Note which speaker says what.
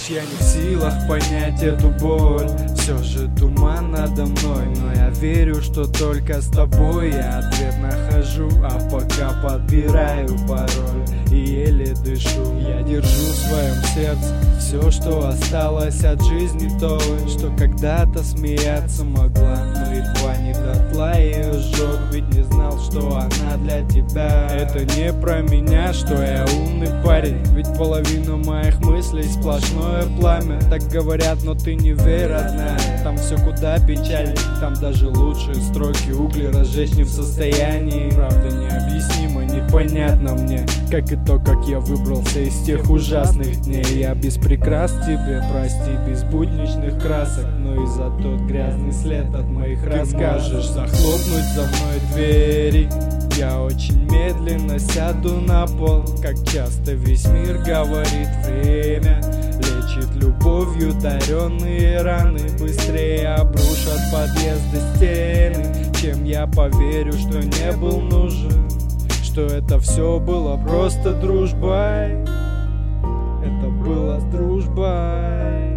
Speaker 1: знаешь, я не в силах понять эту боль. Все же туман надо мной, но я верю, что только с тобой я ответ нахожу. А пока подбираю пароль и еле дышу. Я держу в своем сердце все, что осталось от жизни той, что когда-то смеяться могла, но едва не дотла ее сжег. Ведь не знал, что она для тебя. Это не про меня, что я умный парень, ведь половина моих мыслей сплошное пламя. Так говорят, но ты не верь, родная, там все куда печальнее. Там даже лучшие строки угли разжечь не в состоянии. Правда необъяснимо, непонятно мне, как и то, как я выбрался из тех ужасных дней. Я без прикрас тебе, прости, без будничных красок, но и за тот грязный след от моих рассказов. Ты можешь захлопнуть за мной двери, я очень медленно сяду на пол. Как часто весь мир говорит, время лечит любовью даренные раны. Быстрее обрушат подъезды стены, чем я поверю, что не был нужен, что это все было просто дружбой. Это было с дружбой.